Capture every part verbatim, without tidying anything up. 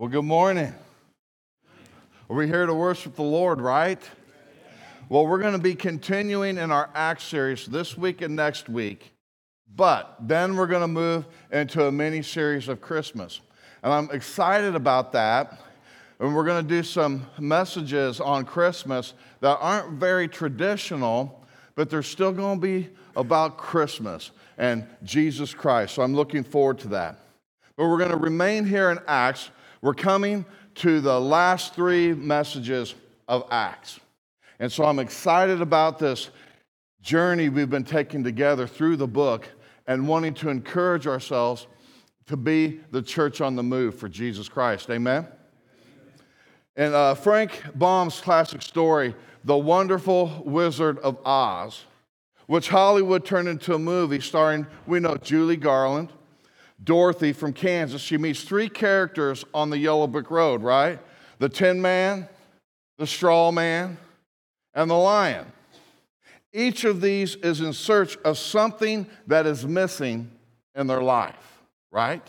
Well, good morning. We're here to worship the Lord, right? Well, we're going to be continuing in our Acts series this week and next week, but then we're going to move into a mini series of Christmas. And I'm excited about that. And we're going to do some messages on Christmas that aren't very traditional, but they're still going to be about Christmas and Jesus Christ. So I'm looking forward to that. But we're going to remain here in Acts. We're coming to the last three messages of Acts. And so I'm excited about this journey we've been taking together through the book and wanting to encourage ourselves to be the church on the move for Jesus Christ. Amen? In uh, Frank Baum's classic story, The Wonderful Wizard of Oz, which Hollywood turned into a movie starring, we know, Julie Garland, Dorothy from Kansas. She meets three characters on the Yellow Brick Road, right? The Tin Man, the Straw Man, and the Lion. Each of these is in search of something that is missing in their life, right?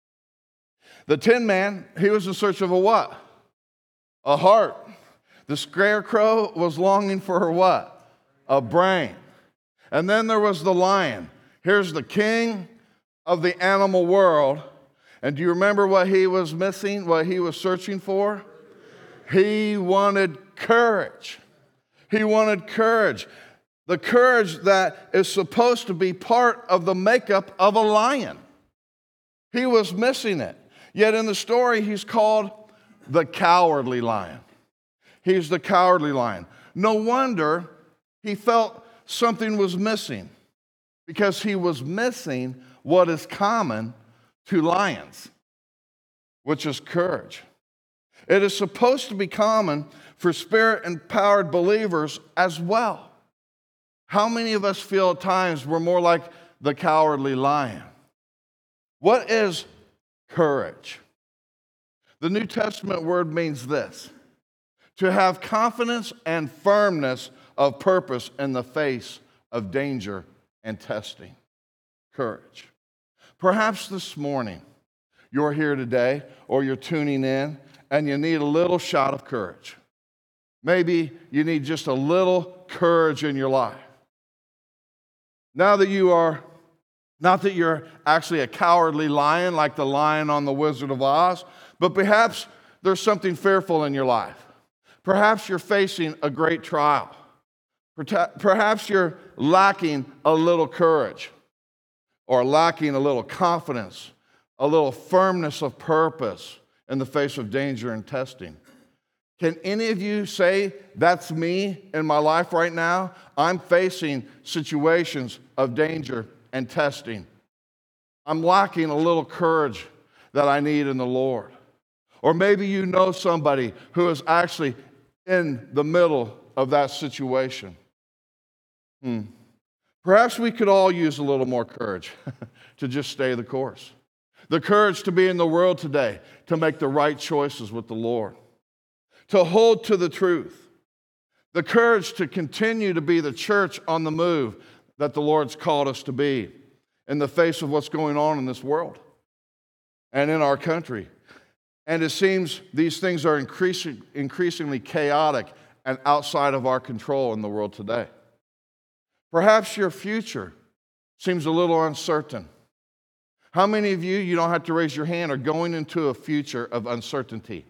The Tin Man, he was in search of a what? A heart. The Scarecrow was longing for a what? A brain. And then there was the Lion. Here's the king of the animal world. And do you remember what he was missing, what he was searching for? He wanted courage. He wanted courage. The courage that is supposed to be part of the makeup of a lion. He was missing it. Yet in the story, he's called the cowardly lion. He's the cowardly lion. No wonder he felt something was missing, because he was missing what is common to lions, which is courage. It is supposed to be common for spirit-empowered believers as well. How many of us feel at times we're more like the cowardly lion? What is courage? The New Testament word means this: to have confidence and firmness of purpose in the face of danger and testing. Courage. Perhaps this morning you're here today, or you're tuning in, and you need a little shot of courage. Maybe you need just a little courage in your life. Now that you are, not that you're actually a cowardly lion like the lion on the Wizard of Oz, but perhaps there's something fearful in your life. Perhaps you're facing a great trial. Perhaps you're lacking a little courage, or lacking a little confidence, a little firmness of purpose in the face of danger and testing. Can any of you say, that's me in my life right now? I'm facing situations of danger and testing. I'm lacking a little courage that I need in the Lord. Or maybe you know somebody who is actually in the middle of that situation. Hmm. Perhaps we could all use a little more courage to just stay the course. The courage to be in the world today, to make the right choices with the Lord, to hold to the truth. The courage to continue to be the church on the move that the Lord's called us to be in the face of what's going on in this world and in our country. And it seems these things are increasing, increasingly chaotic and outside of our control in the world today. Perhaps your future seems a little uncertain. How many of you, you don't have to raise your hand, are going into a future of uncertainty?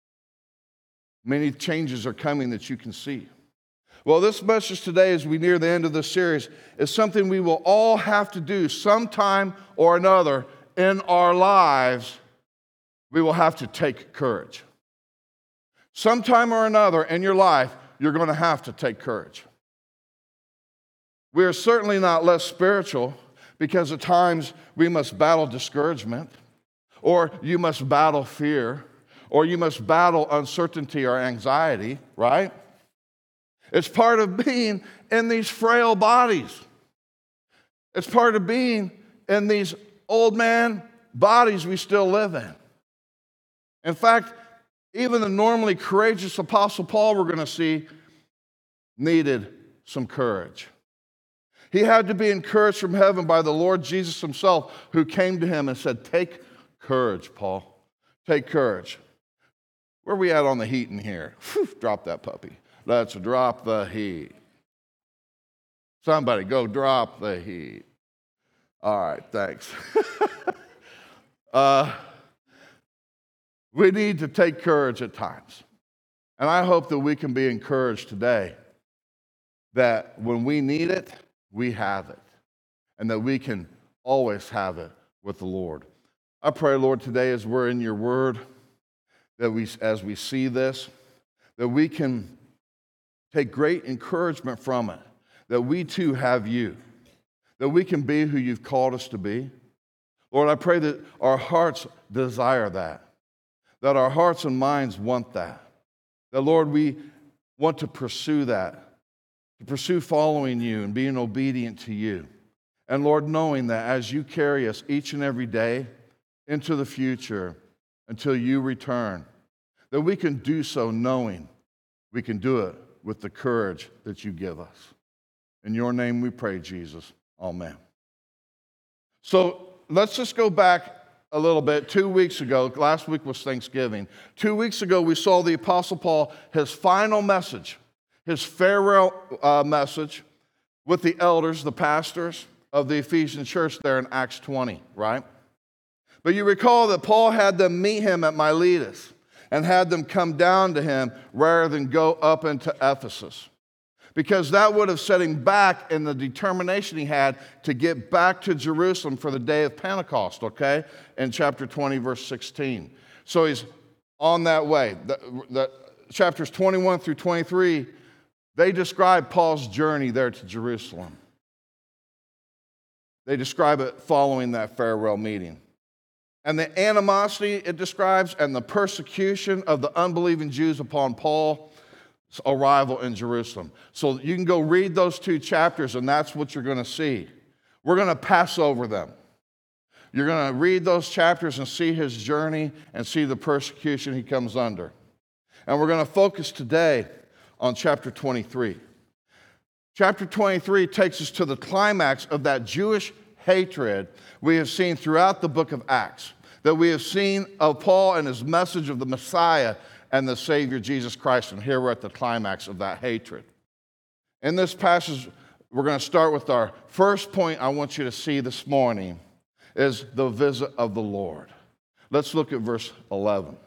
Many changes are coming that you can see. Well, this message today, as we near the end of this series, is something we will all have to do sometime or another in our lives. We will have to take courage. Sometime or another in your life, you're going to have to take courage. We are certainly not less spiritual, because at times we must battle discouragement, or you must battle fear, or you must battle uncertainty or anxiety, right? It's part of being in these frail bodies. It's part of being in these old man bodies we still live in. In fact, even the normally courageous Apostle Paul, we're going to see, needed some courage. He had to be encouraged from heaven by the Lord Jesus himself, who came to him and said, "Take courage, Paul. Take courage." Where are we at on the heat in here? Whew, drop that puppy. Let's drop the heat. Somebody go drop the heat. All right, thanks. uh, we need to take courage at times. And I hope that we can be encouraged today that when we need it, we have it. And that we can always have it with the Lord. I pray, Lord, today as we're in your word, that we, as we see this, that we can take great encouragement from it, that we too have you, that we can be who you've called us to be. Lord, I pray that our hearts desire that, that our hearts and minds want that, that, Lord, we want to pursue that, to pursue following you and being obedient to you. And, Lord, knowing that as you carry us each and every day into the future until you return, that we can do so knowing we can do it with the courage that you give us. In your name we pray, Jesus. Amen. So let's just go back a little bit. Two weeks ago, last week was Thanksgiving. Two weeks ago, we saw the Apostle Paul, his final message, his farewell uh, message with the elders, the pastors of the Ephesian church there in Acts twenty, right? But you recall that Paul had them meet him at Miletus and had them come down to him rather than go up into Ephesus, because that would have set him back in the determination he had to get back to Jerusalem for the day of Pentecost, okay, in chapter twenty, verse sixteen. So he's on that way. The, the, chapters twenty-one through twenty-three, they describe Paul's journey there to Jerusalem. They describe it following that farewell meeting. And the animosity it describes and the persecution of the unbelieving Jews upon Paul's arrival in Jerusalem. So you can go read those two chapters, and that's what you're going to see. We're going to pass over them. You're going to read those chapters and see his journey and see the persecution he comes under. And we're going to focus today on chapter twenty-three. Chapter twenty-three takes us to the climax of that Jewish hatred we have seen throughout the book of Acts, that we have seen of Paul and his message of the Messiah and the Savior, Jesus Christ. And here we're at the climax of that hatred. In this passage, we're going to start with our first point I want you to see this morning is the visit of the Lord. Let's look at verse eleven.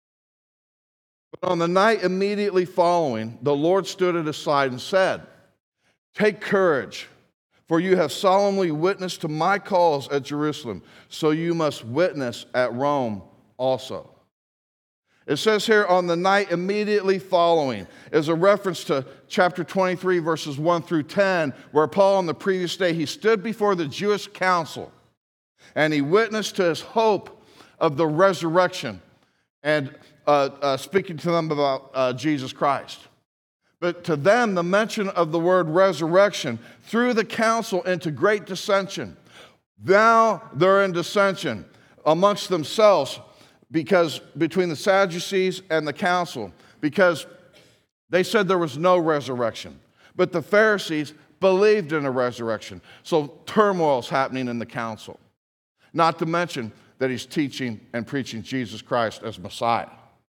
But on the night immediately following, the Lord stood at his side and said, "Take courage, for you have solemnly witnessed to my cause at Jerusalem, so you must witness at Rome also." It says here, on the night immediately following, is a reference to chapter twenty-three, verses one through ten, where Paul on the previous day, he stood before the Jewish council, and he witnessed to his hope of the resurrection, and uh, uh, speaking to them about uh, Jesus Christ. But to them, the mention of the word resurrection threw the council into great dissension. Now they're in dissension amongst themselves, because between the Sadducees and the council, because they said there was no resurrection. But the Pharisees believed in a resurrection. So turmoil's happening in the council. Not to mention that he's teaching and preaching Jesus Christ as Messiah.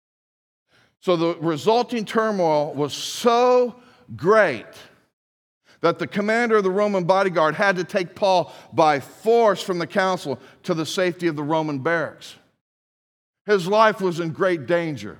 So the resulting turmoil was so great that the commander of the Roman bodyguard had to take Paul by force from the council to the safety of the Roman barracks. His life was in great danger.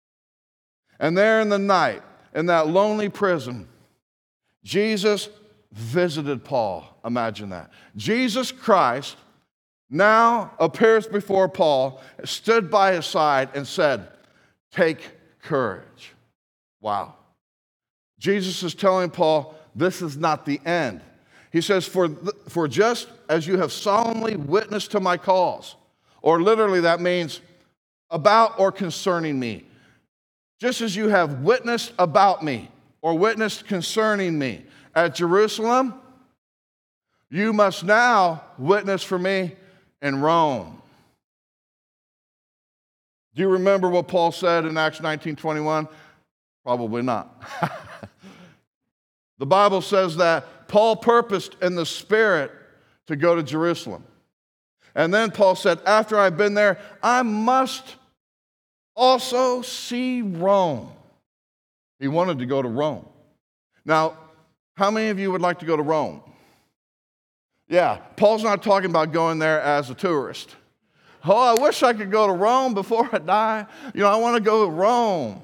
And there in the night, in that lonely prison, Jesus visited Paul. Imagine that. Jesus Christ now appears before Paul, stood by his side, and said, "Take courage." Wow. Jesus is telling Paul, this is not the end. He says, for, for just as you have solemnly witnessed to my cause, or literally that means about or concerning me, just as you have witnessed about me or witnessed concerning me at Jerusalem, you must now witness for me in Rome. Do you remember what Paul said in Acts nineteen twenty-one? Probably not. The Bible says that Paul purposed in the Spirit to go to Jerusalem. And then Paul said, after I've been there, I must also see Rome. He wanted to go to Rome. Now, how many of you would like to go to Rome? Yeah, Paul's not talking about going there as a tourist. Oh, I wish I could go to Rome before I die. You know, I want to go to Rome.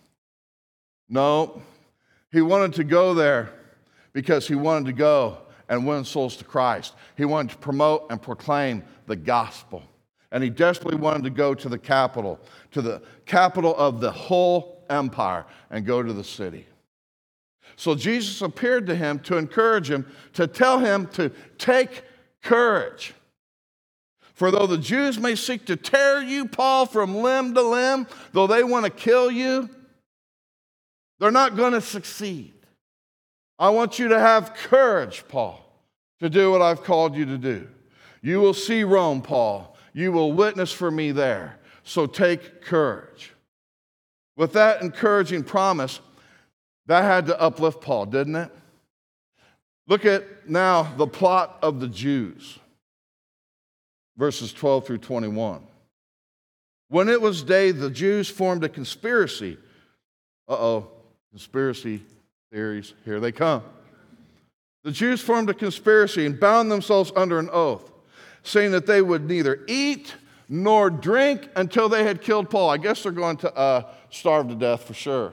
No, he wanted to go there because he wanted to go and win souls to Christ. He wanted to promote and proclaim the gospel. And he desperately wanted to go to the capital, to the capital of the whole empire, and go to the city. So Jesus appeared to him to encourage him, to tell him to take courage. For though the Jews may seek to tear you, Paul, from limb to limb, though they want to kill you, they're not going to succeed. I want you to have courage, Paul, to do what I've called you to do. You will see Rome, Paul. You will witness for me there. So take courage. With that encouraging promise, that had to uplift Paul, didn't it? Look at now the plot of the Jews. Verses twelve through twenty-one. When it was day, the Jews formed a conspiracy. Uh-oh, conspiracy theories, here they come. The Jews formed a conspiracy and bound themselves under an oath, saying that they would neither eat nor drink until they had killed Paul. I guess they're going to uh, starve to death for sure.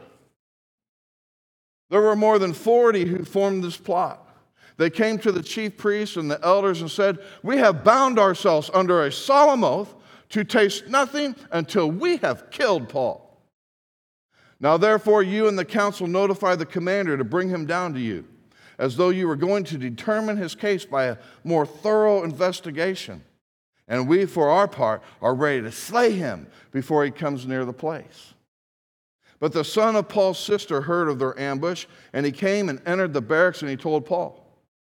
There were more than forty who formed this plot. They came to the chief priests and the elders and said, "We have bound ourselves under a solemn oath to taste nothing until we have killed Paul. Now therefore you and the council notify the commander to bring him down to you, as though you were going to determine his case by a more thorough investigation. And we, for our part, are ready to slay him before he comes near the place." But the son of Paul's sister heard of their ambush, and he came and entered the barracks, and he told Paul.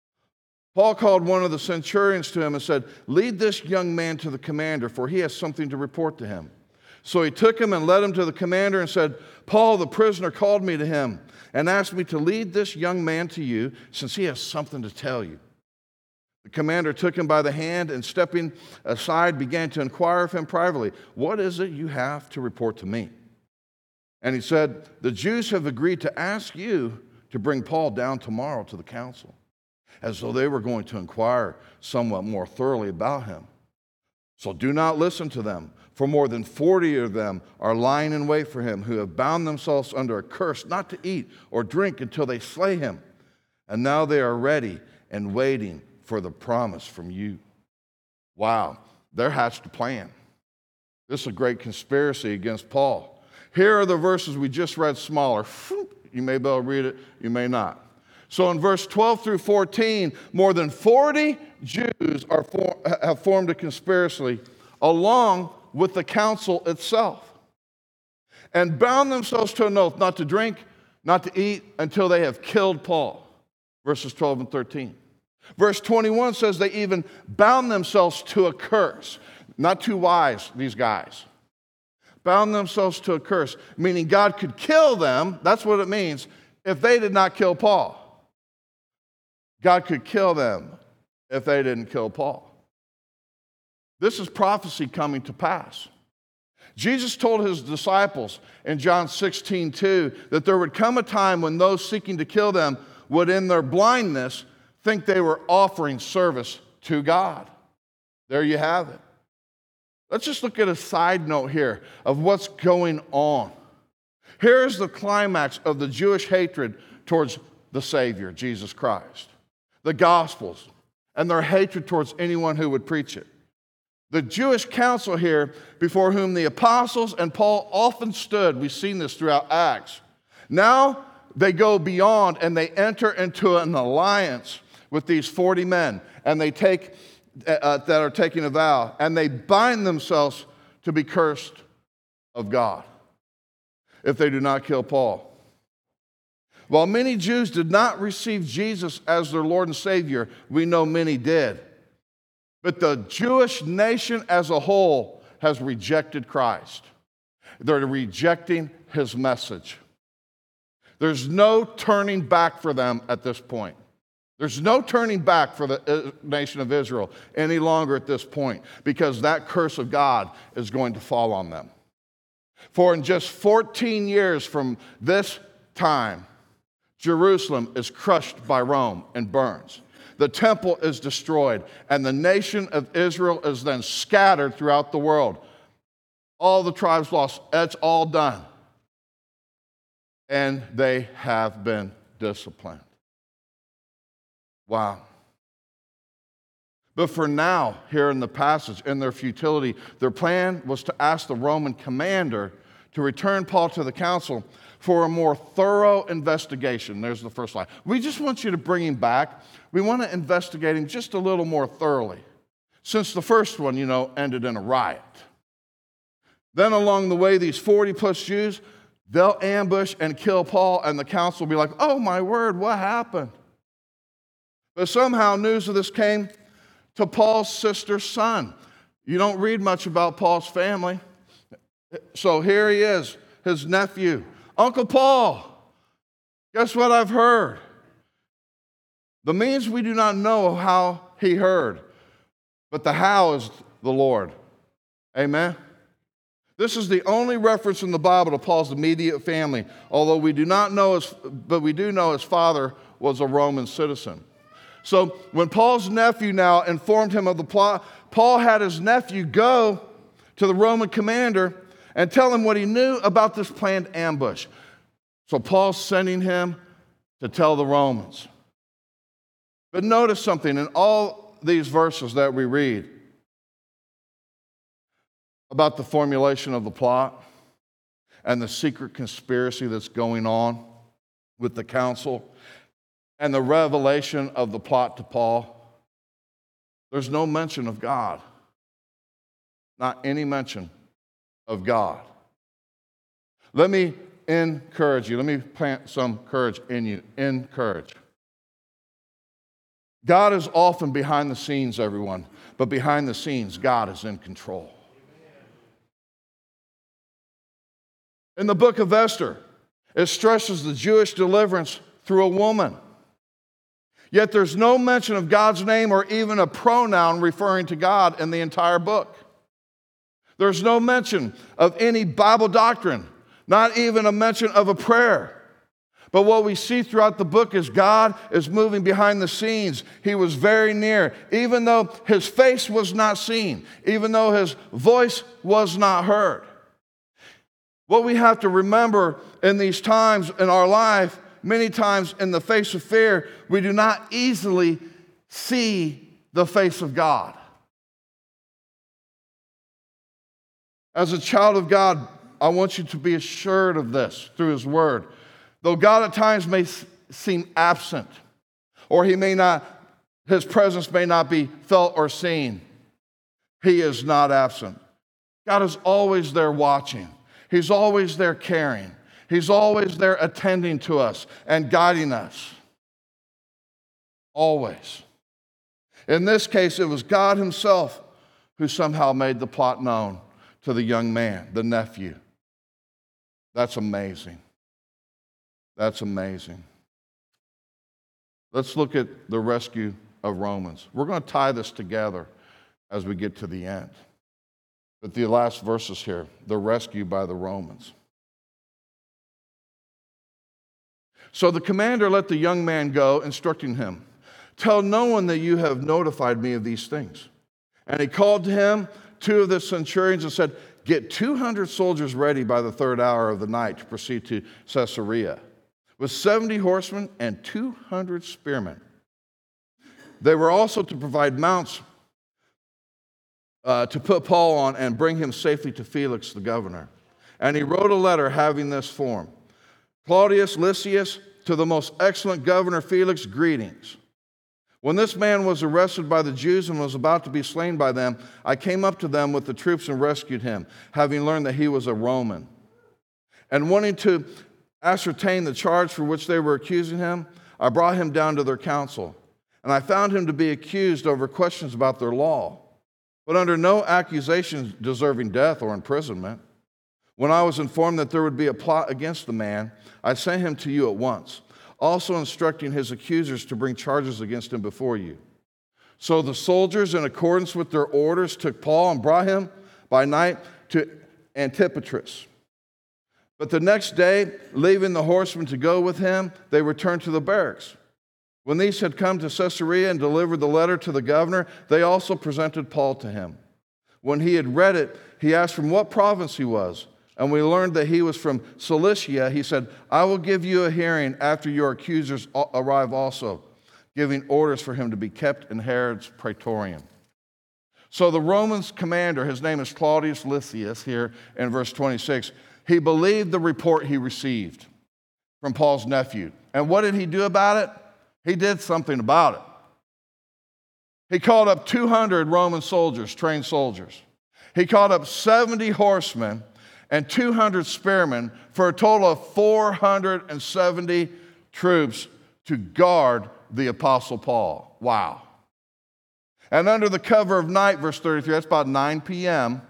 Paul called one of the centurions to him and said, "Lead this young man to the commander, for he has something to report to him." So he took him and led him to the commander and said, "Paul, the prisoner, called me to him and asked me to lead this young man to you, since he has something to tell you." The commander took him by the hand and, stepping aside, began to inquire of him privately, "What is it you have to report to me?" And he said, "The Jews have agreed to ask you to bring Paul down tomorrow to the council, as though they were going to inquire somewhat more thoroughly about him. So do not listen to them, for more than forty of them are lying in wait for him, who have bound themselves under a curse not to eat or drink until they slay him. And now they are ready and waiting for the promise from you." Wow, they're hatched a plan. This is a great conspiracy against Paul. Here are the verses we just read smaller. You may be able to read it, you may not. So in verse twelve through fourteen, more than forty Jews are for, have formed a conspiracy along with the council itself, and bound themselves to an oath not to drink, not to eat until they have killed Paul. Verses twelve and thirteen. Verse twenty-one says they even bound themselves to a curse. Not too wise, these guys. Bound themselves to a curse, meaning God could kill them, that's what it means, if they did not kill Paul. God could kill them if they didn't kill Paul. This is prophecy coming to pass. Jesus told his disciples in John sixteen two that there would come a time when those seeking to kill them would, in their blindness, think they were offering service to God. There you have it. Let's just look at a side note here of what's going on. Here is the climax of the Jewish hatred towards the Savior, Jesus Christ. The Gospels, and their hatred towards anyone who would preach it. The Jewish council here, before whom the apostles and Paul often stood, we've seen this throughout Acts. Now they go beyond and they enter into an alliance with these forty men, and they take uh, that are taking a vow, and they bind themselves to be cursed of God if they do not kill Paul. While many Jews did not receive Jesus as their Lord and Savior, we know many did. But the Jewish nation as a whole has rejected Christ. They're rejecting his message. There's no turning back for them at this point. There's no turning back for the nation of Israel any longer at this point, because that curse of God is going to fall on them. For in just fourteen years from this time, Jerusalem is crushed by Rome and burns. The temple is destroyed, and the nation of Israel is then scattered throughout the world. All the tribes lost. It's all done. And they have been disciplined. Wow. But for now, here in the passage, in their futility, their plan was to ask the Roman commander to return Paul to the council for a more thorough investigation. There's the first line. We just want you to bring him back. We want to investigate him just a little more thoroughly, since the first one, you know, ended in a riot. Then along the way, these forty plus Jews, they'll ambush and kill Paul, and the council will be like, oh my word, what happened? But somehow news of this came to Paul's sister's son. You don't read much about Paul's family. So here he is, his nephew. Uncle Paul, guess what I've heard? The means we do not know how he heard, but the how is the Lord. Amen? This is the only reference in the Bible to Paul's immediate family, although we do not know his, but we do know his father was a Roman citizen. So when Paul's nephew now informed him of the plot, Paul had his nephew go to the Roman commander and tell him what he knew about this planned ambush. So Paul's sending him to tell the Romans. But notice something in all these verses that we read about the formulation of the plot and the secret conspiracy that's going on with the council and the revelation of the plot to Paul. There's no mention of God. Not any mention of God. Let me encourage you. Let me plant some courage in you. Encourage. God is often behind the scenes, everyone, but behind the scenes, God is in control. In the book of Esther, it stresses the Jewish deliverance through a woman. Yet there's no mention of God's name or even a pronoun referring to God in the entire book. There's no mention of any Bible doctrine, not even a mention of a prayer. But what we see throughout the book is God is moving behind the scenes. He was very near, even though his face was not seen, even though his voice was not heard. What we have to remember in these times in our life, many times in the face of fear, we do not easily see the face of God. As a child of God, I want you to be assured of this through his word. Though God at times may seem absent, or he may not, his presence may not be felt or seen, he is not absent. God is always there watching. He's always there caring. He's always there attending to us and guiding us. Always. In this case, it was God himself who somehow made the plot known to the young man, the nephew. That's amazing. That's amazing. Let's look at the rescue of Romans. We're going to tie this together as we get to the end. But the last verses here, the rescue by the Romans. So the commander let the young man go, instructing him, "Tell no one that you have notified me of these things." And he called to him two of the centurions and said, "Get two hundred soldiers ready by the third hour of the night to proceed to Caesarea, with seventy horsemen and two hundred spearmen. They were also to provide mounts uh, to put Paul on and bring him safely to Felix the governor." And he wrote a letter having this form: "Claudius Lysias, to the most excellent governor Felix, greetings. When this man was arrested by the Jews and was about to be slain by them, I came up to them with the troops and rescued him, having learned that he was a Roman. And wanting to ascertain the charge for which they were accusing him, I brought him down to their council. And I found him to be accused over questions about their law, but under no accusations deserving death or imprisonment. When I was informed that there would be a plot against the man, I sent him to you at once, also instructing his accusers to bring charges against him before you. So the soldiers, in accordance with their orders, took Paul and brought him by night to Antipatris, But the next day, leaving the horsemen to go with him, they returned to the barracks. When these had come to Caesarea and delivered the letter to the governor, they also presented Paul to him. When he had read it, he asked from what province he was, and we learned that he was from Cilicia. He said, I will give you a hearing after your accusers arrive also, giving orders for him to be kept in Herod's praetorium. So the Romans commander, his name is Claudius Lysias here in verse twenty-six, he believed the report he received from Paul's nephew. And what did he do about it? He did something about it. He called up two hundred Roman soldiers, trained soldiers. He called up seventy horsemen and two hundred spearmen for a total of four hundred seventy troops to guard the Apostle Paul. Wow. And under the cover of night, verse thirty-three, that's about nine p.m.,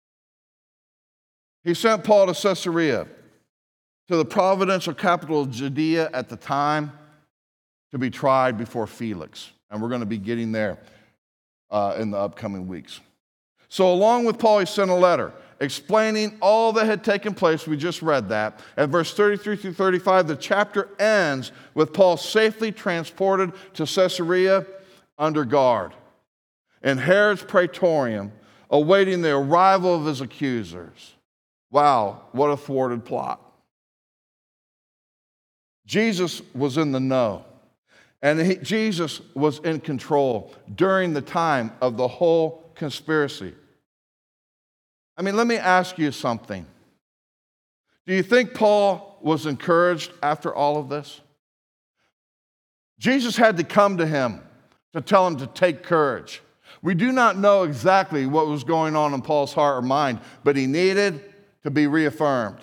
he sent Paul to Caesarea, to the providential capital of Judea at the time, to be tried before Felix. And we're going to be getting there uh, in the upcoming weeks. So along with Paul, he sent a letter explaining all that had taken place. We just read that. At verse thirty-three through thirty-five, the chapter ends with Paul safely transported to Caesarea under guard in Herod's praetorium, awaiting the arrival of his accusers. Wow, what a thwarted plot. Jesus was in the know, and he, Jesus was in control during the time of the whole conspiracy. I mean, let me ask you something. Do you think Paul was encouraged after all of this? Jesus had to come to him to tell him to take courage. We do not know exactly what was going on in Paul's heart or mind, but he needed to be reaffirmed.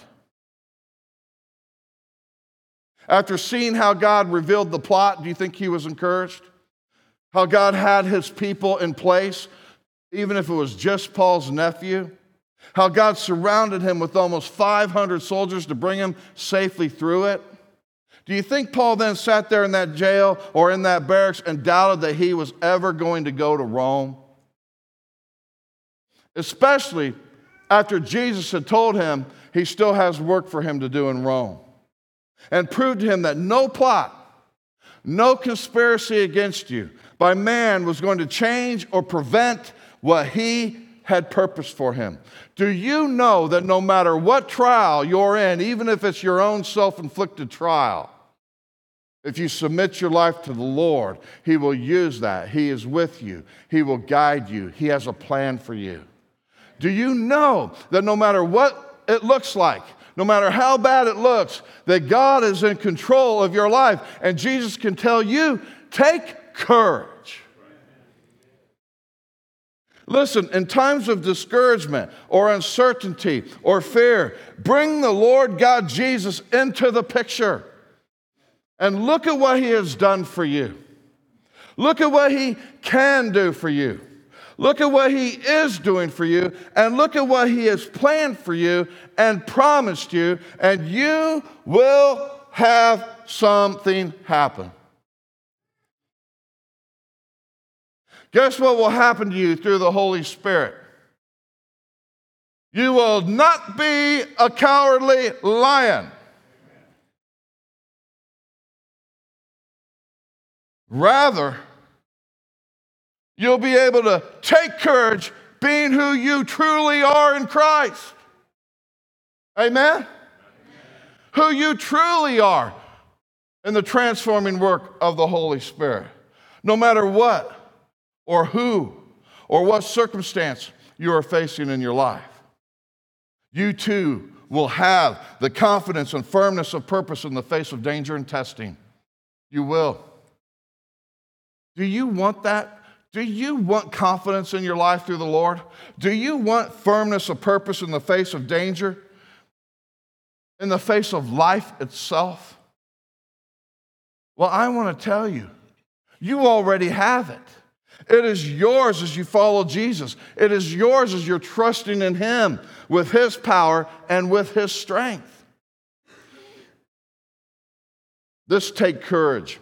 After seeing how God revealed the plot, do you think he was encouraged? How God had his people in place, even if it was just Paul's nephew? How God surrounded him with almost five hundred soldiers to bring him safely through it? Do you think Paul then sat there in that jail or in that barracks and doubted that he was ever going to go to Rome? Especially after Jesus had told him he still has work for him to do in Rome, and proved to him that no plot, no conspiracy against you by man was going to change or prevent what he had purposed for him. Do you know that no matter what trial you're in, even if it's your own self-inflicted trial, if you submit your life to the Lord, he will use that. He is with you. He will guide you. He has a plan for you. Do you know that no matter what it looks like, no matter how bad it looks, that God is in control of your life, and Jesus can tell you, take courage. Listen, in times of discouragement or uncertainty or fear, bring the Lord God Jesus into the picture and look at what he has done for you. Look at what he can do for you. Look at what he is doing for you, and look at what he has planned for you and promised you, and you will have something happen. Guess what will happen to you through the Holy Spirit? You will not be a cowardly lion. Rather, you'll be able to take courage being who you truly are in Christ. Amen? Amen? Who you truly are in the transforming work of the Holy Spirit. No matter what or who or what circumstance you are facing in your life, you too will have the confidence and firmness of purpose in the face of danger and testing. You will. Do you want that? Do you want confidence in your life through the Lord? Do you want firmness of purpose in the face of danger? In the face of life itself? Well, I want to tell you, you already have it. It is yours as you follow Jesus. It is yours as you're trusting in him with his power and with his strength. This take courage.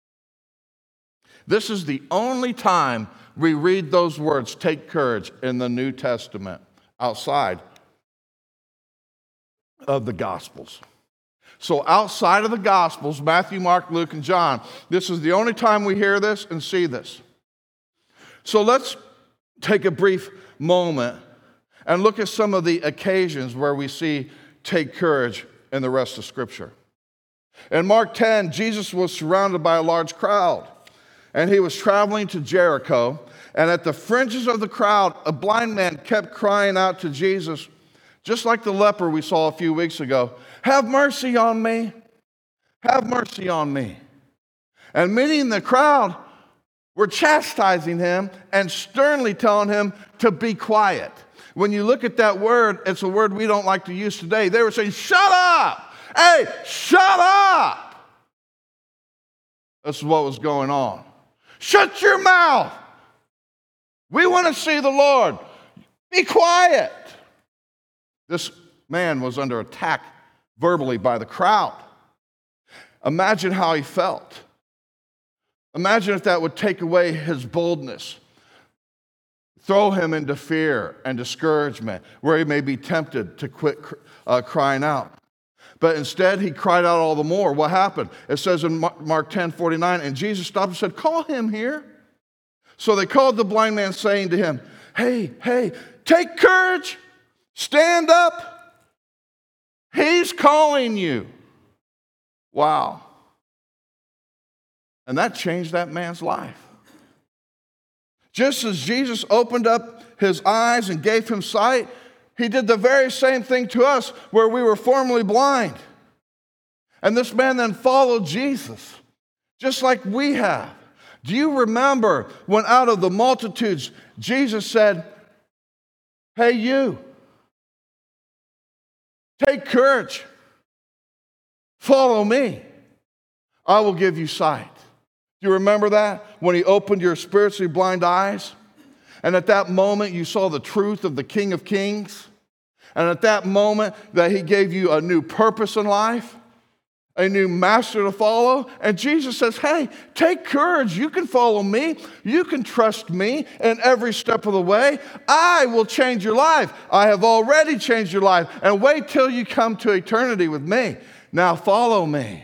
This is the only time we read those words, take courage, in the New Testament, outside of the Gospels. So outside of the Gospels, Matthew, Mark, Luke, and John, this is the only time we hear this and see this. So let's take a brief moment and look at some of the occasions where we see take courage in the rest of Scripture. In Mark ten, Jesus was surrounded by a large crowd, and he was traveling to Jericho, and at the fringes of the crowd, a blind man kept crying out to Jesus, just like the leper we saw a few weeks ago, "Have mercy on me, have mercy on me." And many in the crowd were chastising him and sternly telling him to be quiet. When you look at that word, it's a word we don't like to use today. They were saying, "Shut up! Hey, shut up!" This is what was going on. "Shut your mouth! We want to see the Lord. Be quiet." This man was under attack verbally by the crowd. Imagine how he felt. Imagine if that would take away his boldness, throw him into fear and discouragement, where he may be tempted to quit uh, crying out. But instead, he cried out all the more. What happened? It says in Mark ten forty-nine, and Jesus stopped and said, "Call him here." So they called the blind man, saying to him, "Hey, hey, take courage, stand up. He's calling you." Wow. And that changed that man's life. Just as Jesus opened up his eyes and gave him sight, he did the very same thing to us where we were formerly blind. And this man then followed Jesus, just like we have. Do you remember when out of the multitudes, Jesus said, "Hey, you, take courage. Follow me. I will give you sight." Do you remember that? When he opened your spiritually blind eyes? And at that moment, you saw the truth of the King of Kings. And at that moment, that he gave you a new purpose in life, a new master to follow. And Jesus says, "Hey, take courage. You can follow me. You can trust me in every step of the way. I will change your life. I have already changed your life. And wait till you come to eternity with me. Now follow me."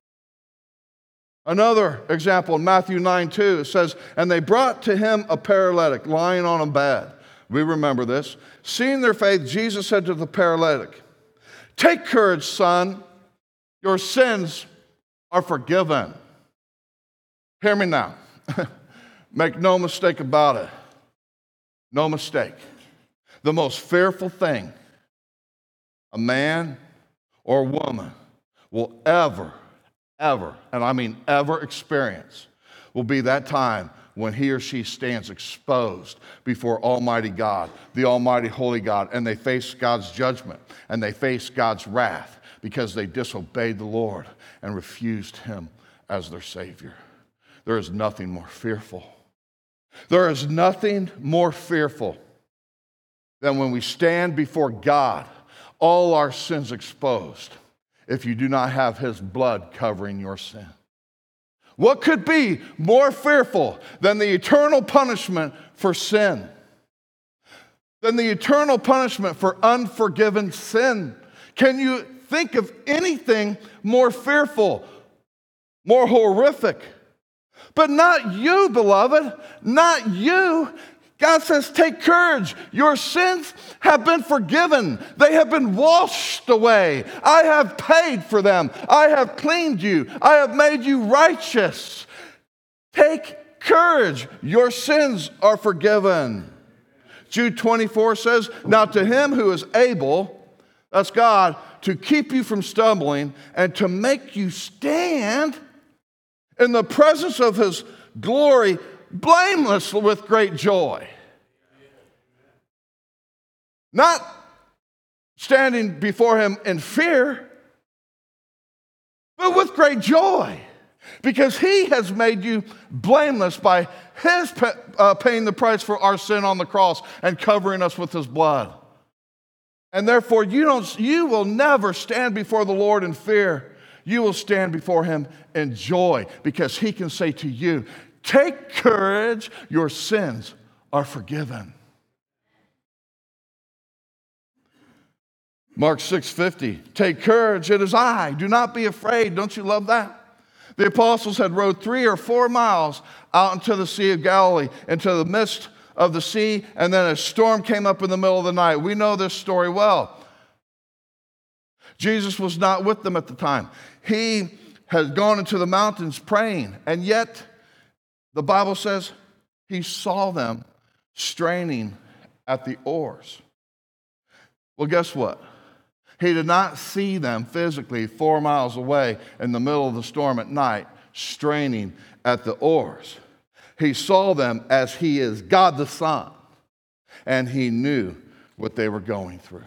Another example in Matthew nine two, it says, "And they brought to him a paralytic lying on a bed." We remember this. Seeing their faith, Jesus said to the paralytic, "Take courage, son. Your sins are forgiven." Hear me now. Make no mistake about it. No mistake. The most fearful thing a man or woman will ever, ever, and I mean ever experience, will be that time when he or she stands exposed before Almighty God, the Almighty Holy God, and they face God's judgment and they face God's wrath because they disobeyed the Lord and refused him as their Savior. There is nothing more fearful. There is nothing more fearful than when we stand before God, all our sins exposed, if you do not have his blood covering your sin. What could be more fearful than the eternal punishment for sin? Than the eternal punishment for unforgiven sin? Can you think of anything more fearful, more horrific? But not you, beloved, not you. God says, take courage. Your sins have been forgiven. They have been washed away. I have paid for them. I have cleaned you. I have made you righteous. Take courage. Your sins are forgiven. Jude twenty-four says, now to him who is able, that's God, to keep you from stumbling and to make you stand in the presence of his glory, blameless with great joy. Not standing before him in fear, but with great joy. Because he has made you blameless by his uh, paying the price for our sin on the cross and covering us with his blood. And therefore, you, don't, you will never stand before the Lord in fear. You will stand before him in joy because he can say to you, take courage, your sins are forgiven. Mark six fifty, take courage, it is I. Do not be afraid. Don't you love that? The apostles had rowed three or four miles out into the Sea of Galilee, into the midst of the sea, and then a storm came up in the middle of the night. We know this story well. Jesus was not with them at the time. He had gone into the mountains praying, and yet the Bible says he saw them straining at the oars. Well, guess what? He did not see them physically four miles away in the middle of the storm at night, straining at the oars. He saw them as he is God the Son, and he knew what they were going through.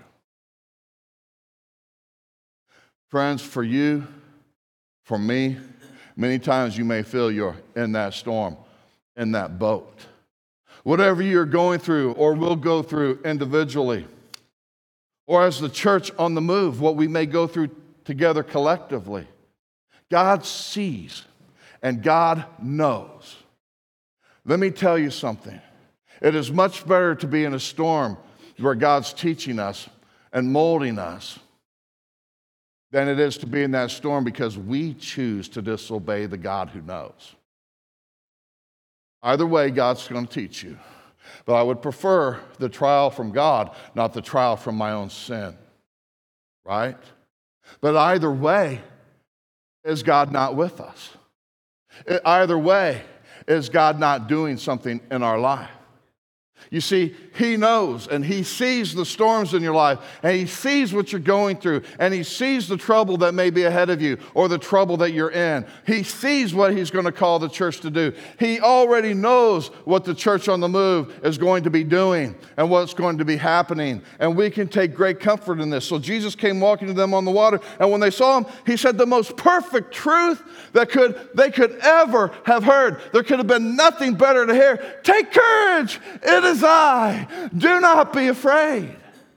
Friends, for you, for me, many times you may feel you're in that storm, in that boat. Whatever you're going through or will go through individually, or as the church on the move, what we may go through together collectively, God sees and God knows. Let me tell you something. It is much better to be in a storm where God's teaching us and molding us than it is to be in that storm because we choose to disobey the God who knows. Either way, God's going to teach you. But I would prefer the trial from God, not the trial from my own sin. Right? But either way, is God not with us? Either way, is God not doing something in our life? You see, he knows and he sees the storms in your life, and he sees what you're going through, and he sees the trouble that may be ahead of you or the trouble that you're in. He sees what he's going to call the church to do. He already knows what the church on the move is going to be doing and what's going to be happening, and we can take great comfort in this. So Jesus came walking to them on the water, and when they saw him, he said the most perfect truth that could they could ever have heard. There could have been nothing better to hear. Take courage, it is I. Do not be afraid.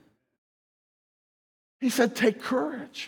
He said, take courage.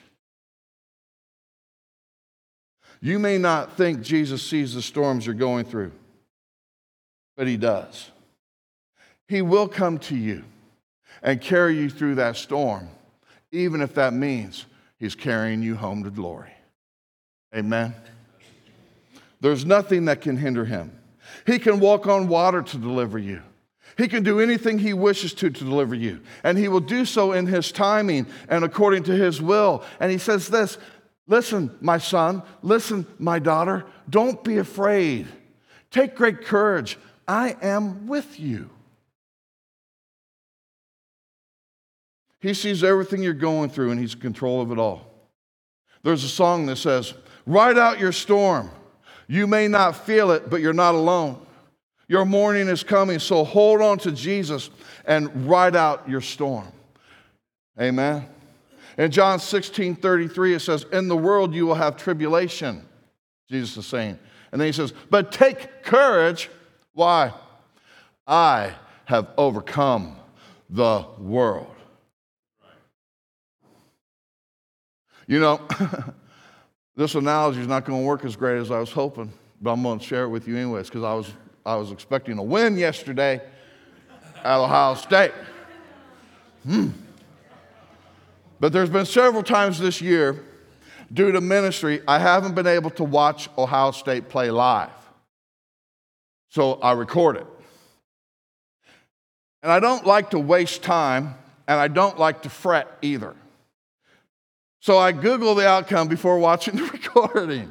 You may not think Jesus sees the storms you're going through, but he does. He will come to you and carry you through that storm, even if that means he's carrying you home to glory. Amen. There's nothing that can hinder him. He can walk on water to deliver you. He can do anything he wishes to to deliver you. And he will do so in his timing and according to his will. And he says this, listen, my son, listen, my daughter, don't be afraid. Take great courage. I am with you. He sees everything you're going through, and he's in control of it all. There's a song that says, ride out your storm. You may not feel it, but you're not alone. Your morning is coming, so hold on to Jesus and ride out your storm. Amen. In John sixteen thirty-three, it says, in the world you will have tribulation, Jesus is saying. And then he says, but take courage. Why? I have overcome the world. You know, this analogy is not going to work as great as I was hoping, but I'm going to share it with you anyways, because I was I was expecting a win yesterday at Ohio State. Hmm. But there's been several times this year, due to ministry, I haven't been able to watch Ohio State play live. So I record it. And I don't like to waste time, and I don't like to fret either. So I Google the outcome before watching the recording.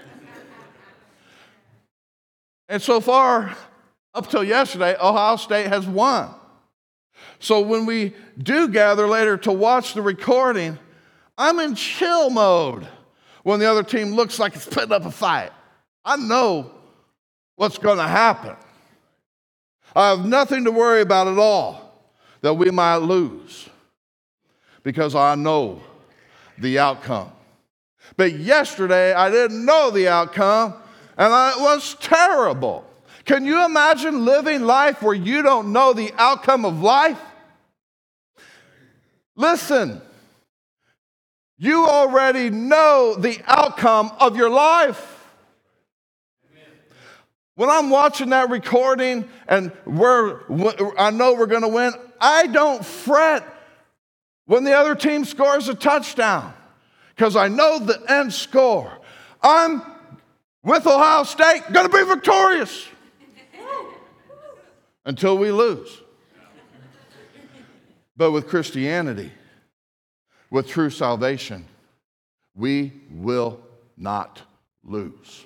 And so far, up till yesterday, Ohio State has won. So when we do gather later to watch the recording, I'm in chill mode when the other team looks like it's putting up a fight. I know what's going to happen. I have nothing to worry about at all that we might lose because I know the outcome. But yesterday, I didn't know the outcome, and it was terrible. Can you imagine living life where you don't know the outcome of life? Listen, you already know the outcome of your life. When I'm watching that recording and we're, I know we're going to win, I don't fret when the other team scores a touchdown, because I know the end score. I'm with Ohio State, going to be victorious until we lose. But with Christianity, with true salvation, we will not lose.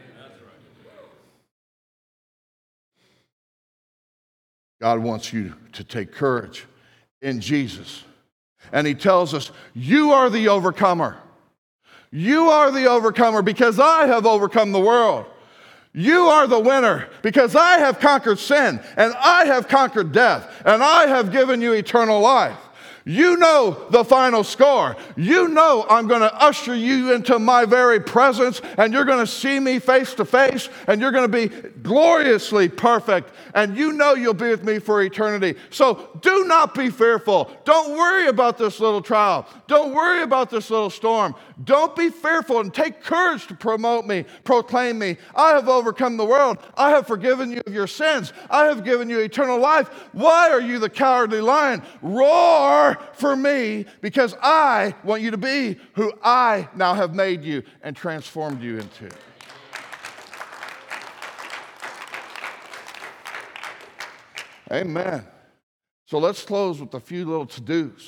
God wants you to take courage in Jesus. And he tells us, you are the overcomer. You are the overcomer because I have overcome the world. You are the winner because I have conquered sin and I have conquered death and I have given you eternal life. You know the final score. You know I'm going to usher you into my very presence, and you're going to see me face to face, and you're going to be gloriously perfect, and you know you'll be with me for eternity. So do not be fearful. Don't worry about this little trial. Don't worry about this little storm. Don't be fearful, and take courage to promote me, proclaim me. I have overcome the world. I have forgiven you of your sins. I have given you eternal life. Why are you the cowardly lion? Roar for me, because I want you to be who I now have made you and transformed you into. Amen. So let's close with a few little to-dos.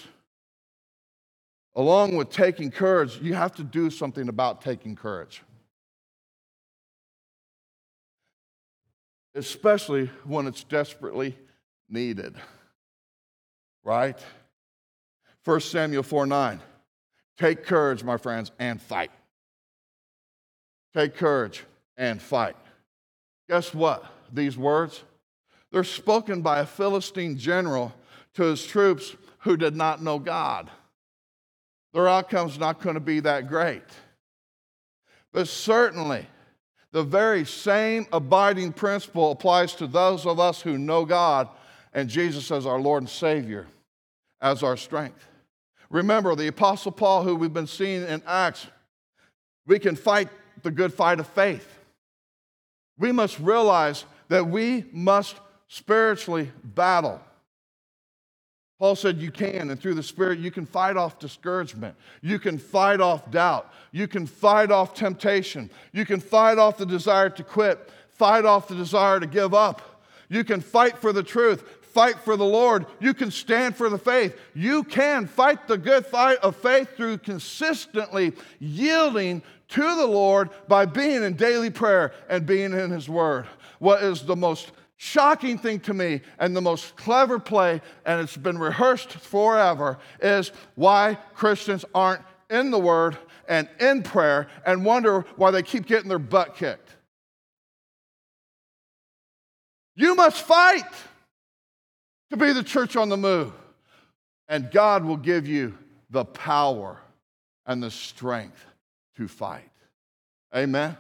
Along with taking courage, you have to do something about taking courage. Especially when it's desperately needed. Right? First Samuel four nine. Take courage, my friends, and fight. Take courage and fight. Guess what? These words, they're spoken by a Philistine general to his troops who did not know God. Their outcome's not going to be that great. But certainly, the very same abiding principle applies to those of us who know God and Jesus as our Lord and Savior, as our strength. Remember, the Apostle Paul, who we've been seeing in Acts, we can fight the good fight of faith. We must realize that we must spiritually battle. Paul said you can, and through the Spirit you can fight off discouragement. You can fight off doubt. You can fight off temptation. You can fight off the desire to quit, fight off the desire to give up. You can fight for the truth, fight for the Lord. You can stand for the faith. You can fight the good fight of faith through consistently yielding to the Lord by being in daily prayer and being in His Word. What is the most shocking thing to me and the most clever play, and it's been rehearsed forever, is why Christians aren't in the Word and in prayer and wonder why they keep getting their butt kicked. You must fight to be the church on the move. And God will give you the power and the strength to fight. Amen?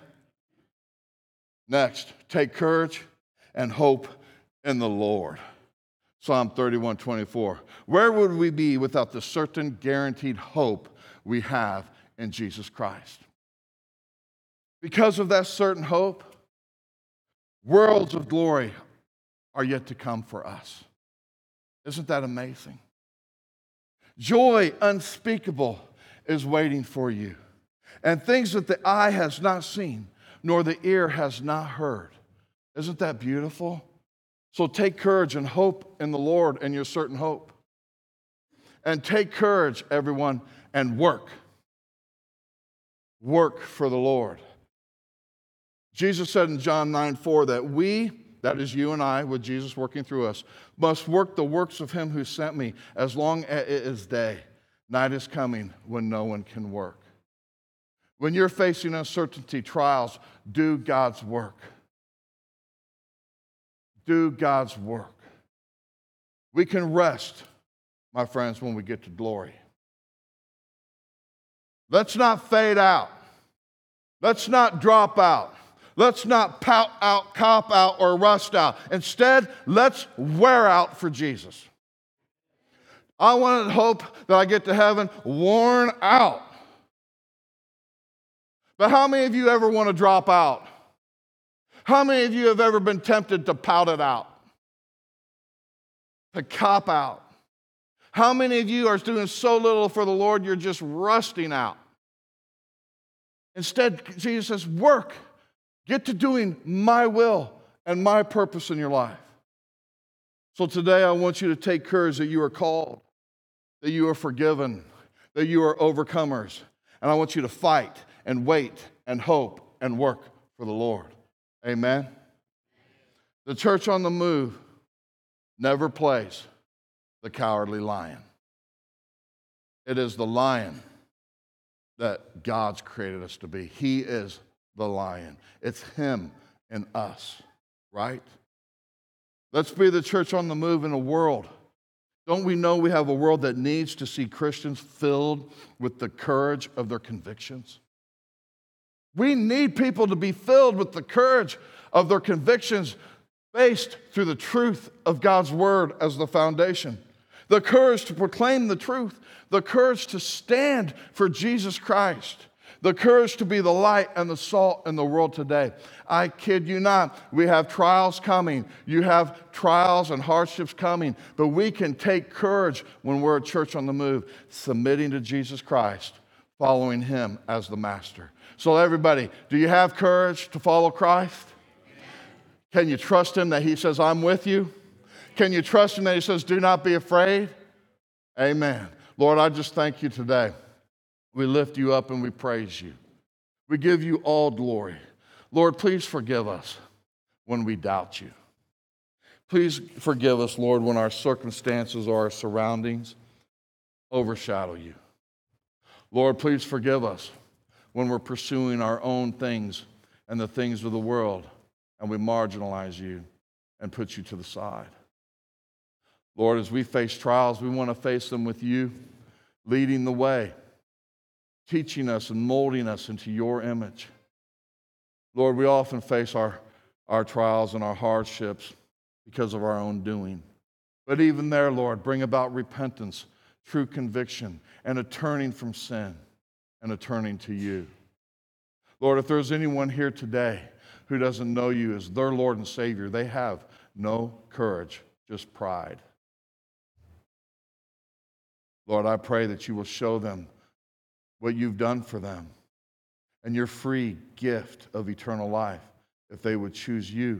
Next, take courage and hope in the Lord. Psalm thirty-one twenty-four. Where would we be without the certain guaranteed hope we have in Jesus Christ? Because of that certain hope, worlds of glory are yet to come for us. Isn't that amazing? Joy unspeakable is waiting for you, and things that the eye has not seen, nor the ear has not heard. Isn't that beautiful? So take courage and hope in the Lord and your certain hope. And take courage, everyone, and work. Work for the Lord. Jesus said in John nine four that we, that is you and I, with Jesus working through us, must work the works of Him who sent me as long as it is day. Night is coming when no one can work. When you're facing uncertainty, trials, do God's work. Do God's work. We can rest, my friends, when we get to glory. Let's not fade out. Let's not drop out. Let's not pout out, cop out, or rust out. Instead, let's wear out for Jesus. I want to hope that I get to heaven worn out. But how many of you ever want to drop out? How many of you have ever been tempted to pout it out? To cop out? How many of you are doing so little for the Lord, you're just rusting out? Instead, Jesus says, work. Get to doing my will and my purpose in your life. So today I want you to take courage that you are called, that you are forgiven, that you are overcomers. And I want you to fight and wait and hope and work for the Lord. Amen. The church on the move never plays the cowardly lion. It is the lion that God's created us to be. He is the lion. It's him and us, right? Let's be the church on the move in a world. Don't we know we have a world that needs to see Christians filled with the courage of their convictions? We need people to be filled with the courage of their convictions based through the truth of God's word as the foundation. The courage to proclaim the truth. The courage to stand for Jesus Christ. The courage to be the light and the salt in the world today. I kid you not, we have trials coming. You have trials and hardships coming. But we can take courage when we're a church on the move, submitting to Jesus Christ, following him as the master. So everybody, do you have courage to follow Christ? Can you trust him that he says, I'm with you? Can you trust him that he says, do not be afraid? Amen. Lord, I just thank you today. We lift you up and we praise you. We give you all glory. Lord, please forgive us when we doubt you. Please forgive us, Lord, when our circumstances or our surroundings overshadow you. Lord, please forgive us when we're pursuing our own things and the things of the world and we marginalize you and put you to the side. Lord, as we face trials, we want to face them with you leading the way, teaching us and molding us into your image. Lord, we often face our, our trials and our hardships because of our own doing. But even there, Lord, bring about repentance, true conviction, and a turning from sin and a turning to you. Lord, if there's anyone here today who doesn't know you as their Lord and Savior, they have no courage, just pride. Lord, I pray that you will show them what you've done for them and your free gift of eternal life if they would choose you,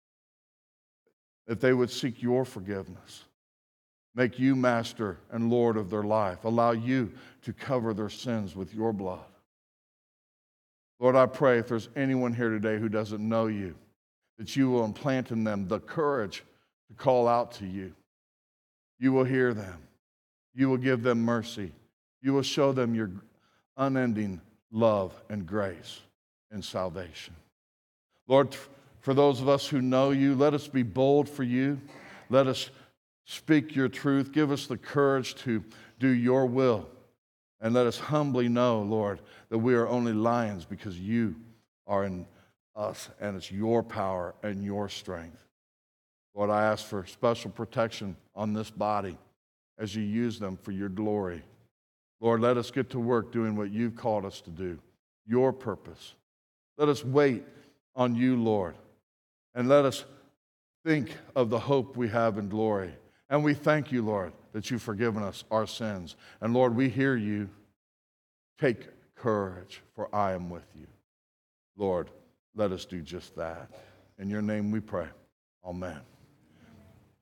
if they would seek your forgiveness, make you master and Lord of their life, allow you to cover their sins with your blood. Lord, I pray if there's anyone here today who doesn't know you, that you will implant in them the courage to call out to you. You will hear them. You will give them mercy. You will show them your unending love and grace and salvation. Lord, for those of us who know you, let us be bold for you. Let us speak your truth. Give us the courage to do your will. And let us humbly know, Lord, that we are only lions because you are in us and it's your power and your strength. Lord, I ask for special protection on this body as you use them for your glory. Lord, let us get to work doing what you've called us to do, your purpose. Let us wait on you, Lord, and let us think of the hope we have in glory. And we thank you, Lord, that you've forgiven us our sins. And Lord, we hear you. Take courage, for I am with you. Lord, let us do just that. In your name we pray. Amen.